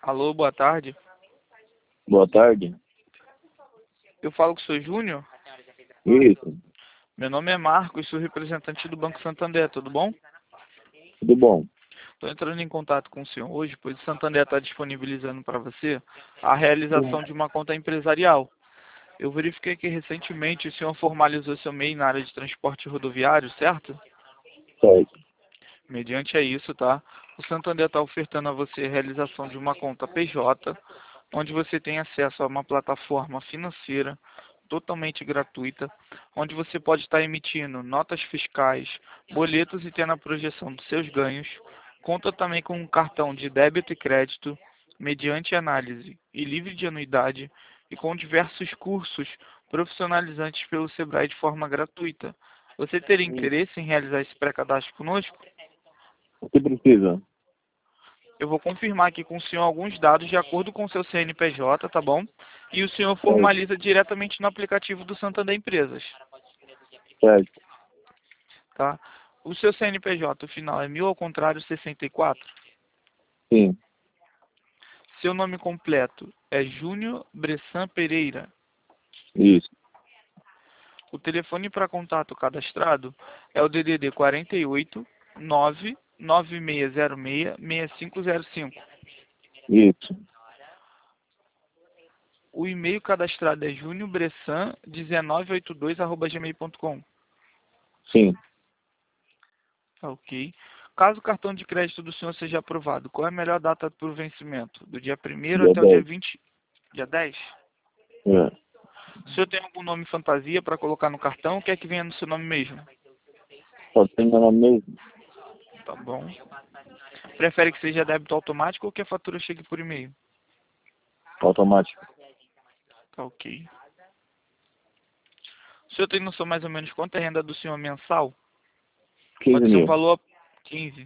Alô, boa tarde. Boa tarde. Eu falo com o senhor Júnior. Isso, Meu nome é Marcos, sou representante do Banco Santander, tudo bom? tudo bom? Estou entrando em contato com o senhor hoje, pois o Santander está disponibilizando para você a realização de uma conta empresarial. Eu verifiquei que recentemente o senhor formalizou seu MEI na área de transporte rodoviário, certo? Certo. Mediante a isso, tá? O Santander está ofertando a você a realização de uma conta PJ, onde você tem acesso a uma plataforma financeira totalmente gratuita, onde você pode estar emitindo notas fiscais, boletos e tendo a projeção dos seus ganhos. Conta também com um cartão de débito e crédito, mediante análise e livre de anuidade, e com diversos cursos profissionalizantes pelo Sebrae de forma gratuita. Você teria interesse em realizar esse pré-cadastro conosco? O que precisa? Eu vou confirmar aqui com o senhor alguns dados de acordo com o seu CNPJ, tá bom? E o senhor Certo. formaliza diretamente no aplicativo do Santander Empresas, Certo. tá? O seu CNPJ, o final é 1000 ao contrário 64. Sim. Seu nome completo é Júnior Bressan Pereira. Isso. O telefone para contato cadastrado é o DDD 48 99606 6505. Isso. O e-mail cadastrado é juniorbressan1982@gmail.com. Sim. Tá, ok. Caso o cartão de crédito do senhor seja aprovado, qual é a melhor data para o vencimento? Do dia 1º Dia até o dia 10. 20, dia 10? É. O senhor tem algum nome fantasia para colocar no cartão ou quer que venha no seu nome mesmo? Só tem meu nome mesmo. Tá bom. Prefere que seja débito automático ou que a fatura chegue por e-mail? Automático. Tá, ok. O senhor tem noção mais ou menos quanto é a renda do senhor mensal? 15 Pode ser um mil. valor 15.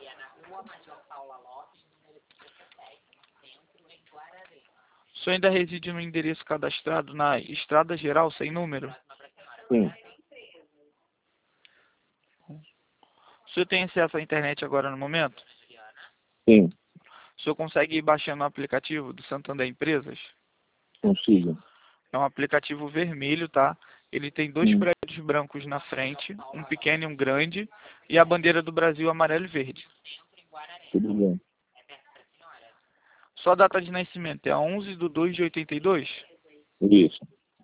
O senhor ainda reside no endereço cadastrado na Estrada Geral sem número? Sim. O senhor tem acesso à internet agora no momento? Sim. O senhor consegue ir baixando o aplicativo do Santander Empresas? Consigo. É um aplicativo vermelho, tá? Ele tem dois Sim. prédios brancos na frente, um pequeno e um grande, e a bandeira do Brasil amarelo e verde. Tudo bem. Sua data de nascimento é a 11/2/82? Isso.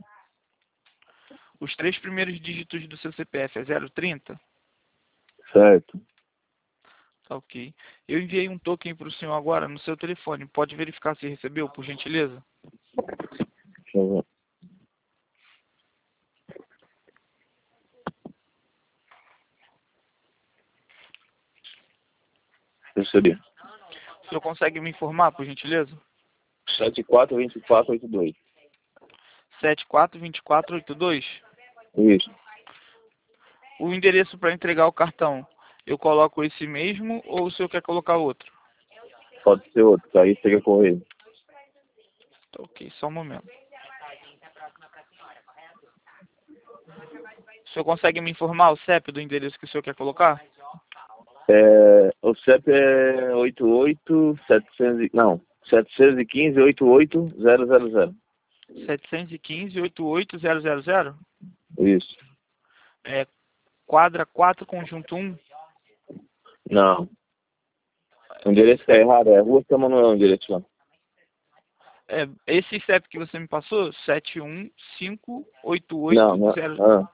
Os três primeiros dígitos do seu CPF é 030? Certo. Tá, ok. Eu enviei um token para o senhor agora no seu telefone. Pode verificar se recebeu, por gentileza? Deixa eu ver. Recebi. O senhor consegue me informar, por gentileza? 742482. 742482? Isso. O endereço para entregar o cartão, eu coloco esse mesmo ou o senhor quer colocar outro? Pode ser outro, que aí chega correio. Tá, ok, só um momento. O senhor consegue me informar o CEP do endereço que o senhor quer colocar? O CEP é 715 88000. 715-88-000? Isso. É, quadra 4, conjunto 1? Não. O endereço tá errado, é Rua São Manuel o endereço lá. É, esse CEP que você me passou, Não, não. 7158800.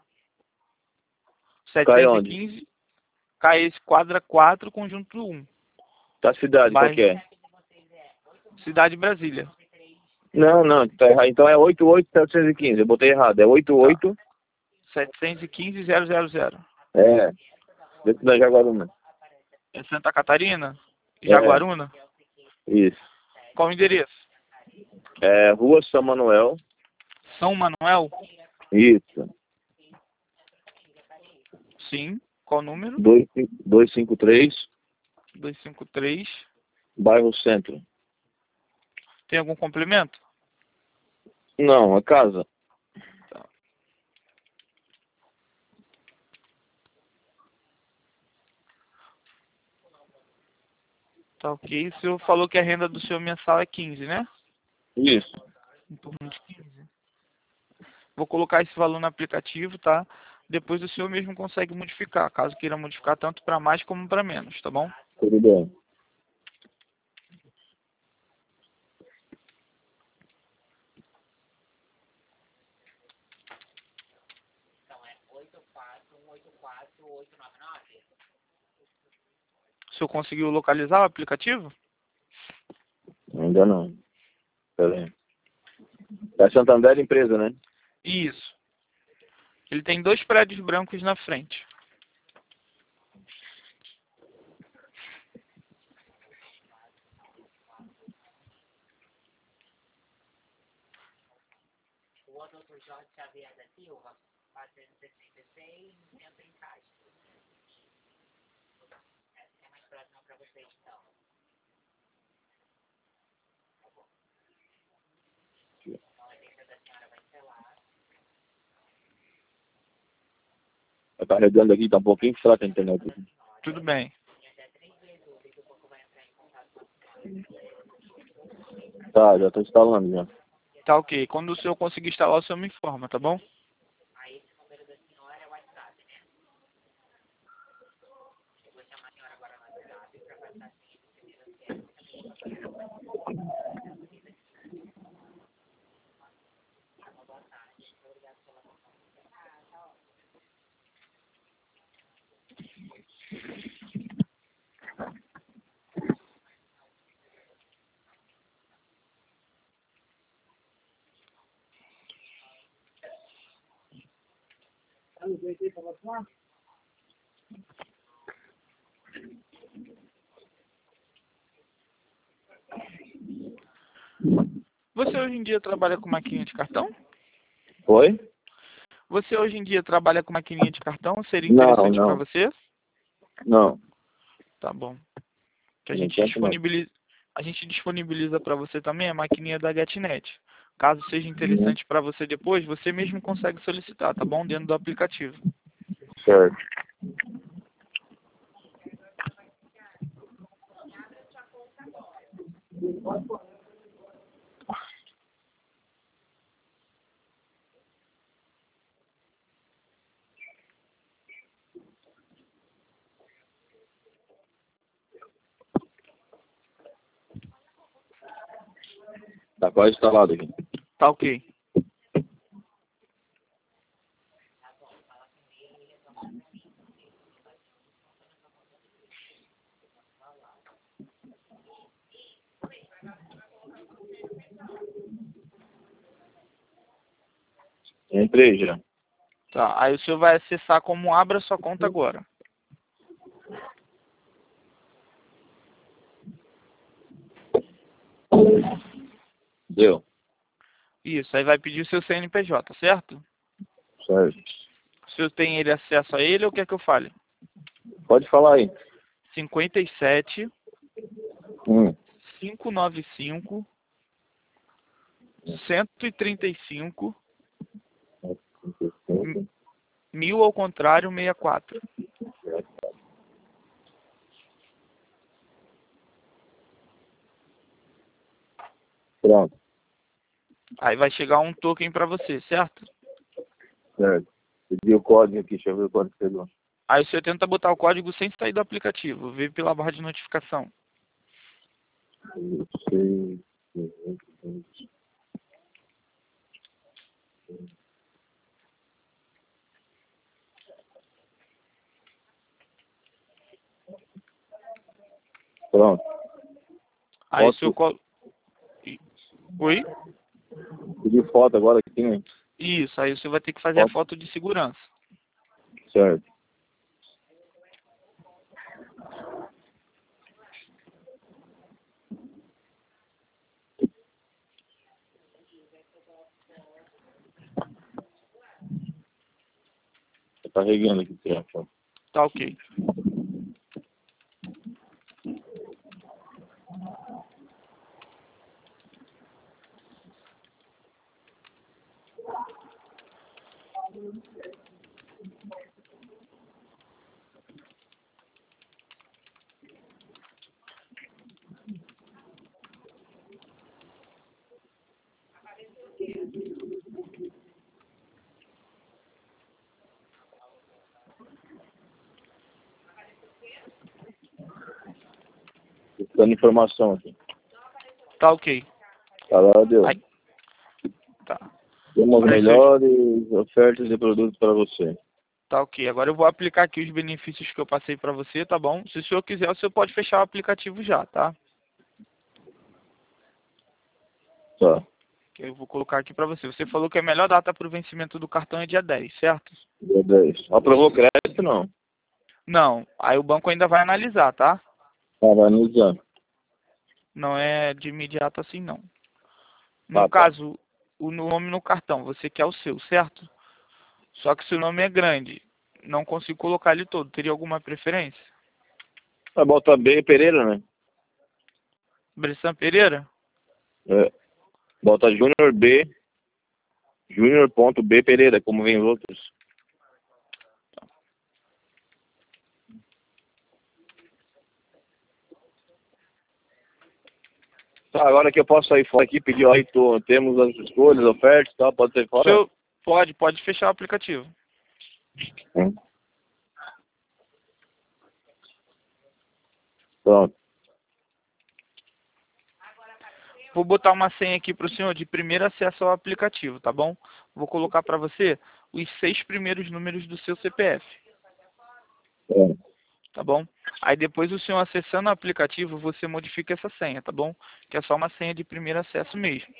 Cai onde? 715, cai esse quadra 4, conjunto 1. Tá cidade, qual que Bairro, é? Cidade de Brasília. Não, não, tá errado. Então é 88715, eu botei errado. É Tá. 88, 715-000. dentro da Jaguaruna. É Santa Catarina? É, Jaguaruna? isso. Qual o endereço? É Rua São Manuel, São Manuel? isso. Sim. Qual o número? 253, 253. bairro Centro. Tem algum complemento? Não, a casa. Tá. Tá ok. O senhor falou que a renda do senhor mensal é 15, né? Isso. Em torno de 15. Vou colocar esse valor no aplicativo, tá? Depois o senhor mesmo consegue modificar, caso queira modificar tanto para mais como para menos, tá bom? Tudo bem. O senhor conseguiu localizar o aplicativo? Ainda não. Pera aí. É Santander empresa, né? Isso. Ele tem 2 prédios brancos na frente. Tá carregando aqui, tá um pouquinho fraca a internet. Tudo bem. Tá, já tô instalando já. Tá ok. Quando o senhor conseguir instalar, o senhor me informa, tá bom? Você hoje em dia trabalha com maquininha de cartão? Oi? Você hoje em dia trabalha com maquininha de cartão? Seria Não, interessante para não. você? Não. Tá bom. Que Por enquanto não. a gente disponibiliza para você também a maquininha da GetNet. Caso seja Uhum. interessante para você depois, você mesmo consegue solicitar, tá bom? Dentro do aplicativo. Certo. Tá quase instalado aqui. Tá ok. Entrei já. Tá. Aí o senhor vai acessar como abra sua conta agora. Deu. Isso. Aí vai pedir o seu CNPJ, certo? Certo. O senhor tem ele acesso a ele ou quer que eu fale? Pode falar aí. 57 Hum. 595 135 1000 ao contrário 64. Pronto. Aí vai chegar um token para você, certo? Certo. Pedi o código aqui, deixa eu ver o código que chegou. Aí o senhor tenta botar o código sem sair do aplicativo, ver pela barra de notificação. Eu sei. Pronto. Aí o Foto. seu Oi? Pedi foto agora aqui, né? Isso, aí você vai ter que fazer a Foto. foto de segurança. Certo. Tá carregando aqui, certo. Tá ok. dando informação aqui. Tá ok. Tá lá, deu. Aí. Tá. Temos Aí, melhores ofertas de produtos para você. Tá ok. Agora eu vou aplicar aqui os benefícios que eu passei para você, tá bom? Se o senhor quiser, o senhor pode fechar o aplicativo já, tá? Tá. Que eu vou colocar aqui para você. Você falou que a melhor data para o vencimento do cartão é dia 10, certo? Dia 10. Aprovou crédito, não? Não. Aí o banco ainda vai analisar, tá? Tá, vai analisar. Não é de imediato assim, não. No Tá. caso, o nome no cartão, você quer o seu, certo? Só que seu nome é grande. Não consigo colocar ele todo. Teria alguma preferência? Vai botar B Pereira, né? Bressan Pereira? É. Bota Júnior B, Júnior.B Pereira, como vem os outros. Tá, agora que eu posso sair fora aqui, pedir, ó, aí temos as escolhas, ofertas e tal, pode sair O fora? senhor pode fechar o aplicativo. Pronto. Vou botar uma senha aqui para o senhor de primeiro acesso ao aplicativo, tá bom? Vou colocar para você os 6 primeiros números do seu CPF, É. tá bom? Aí depois o senhor acessando o aplicativo, você modifica essa senha, tá bom? Que é só uma senha de primeiro acesso mesmo.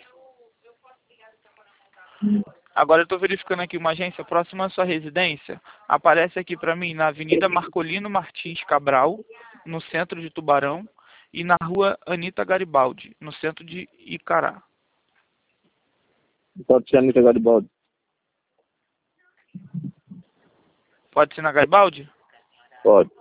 Agora eu estou verificando aqui uma agência próxima à sua residência. Aparece aqui para mim na Avenida Marcolino Martins Cabral, no centro de Tubarão, e na Rua Anita Garibaldi, no centro de Icará. Pode ser a Anitta Garibaldi. Pode ser na Garibaldi? Pode.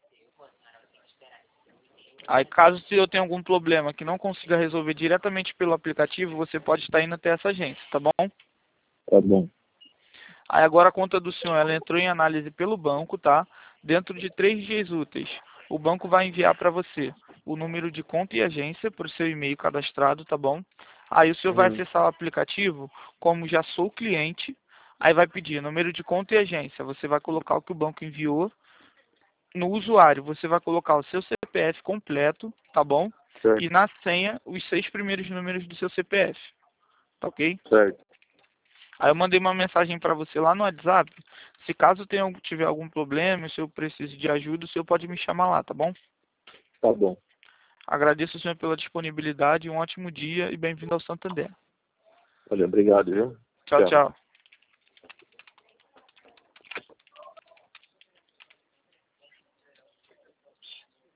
Aí caso se eu tenha algum problema que não consiga resolver diretamente pelo aplicativo, você pode estar indo até essa agência, tá bom? Tá bom. Aí agora a conta do senhor, ela entrou em análise pelo banco, tá? Dentro de 3 dias úteis, o banco vai enviar para você o número de conta e agência por seu e-mail cadastrado, tá bom? Aí o senhor vai acessar o aplicativo, como já sou cliente, aí vai pedir número de conta e agência. Você vai colocar o que o banco enviou. No usuário, você vai colocar o seu CPF completo, tá bom? Certo. E na senha, os 6 primeiros números do seu CPF, tá ok? Certo. Aí eu mandei uma mensagem para você lá no WhatsApp. Se caso tiver algum problema, se eu preciso de ajuda, o senhor pode me chamar lá, tá bom? Tá bom. Agradeço o senhor pela disponibilidade, um ótimo dia e bem-vindo ao Santander. Olha, obrigado, viu? Tchau, Tchau. tchau.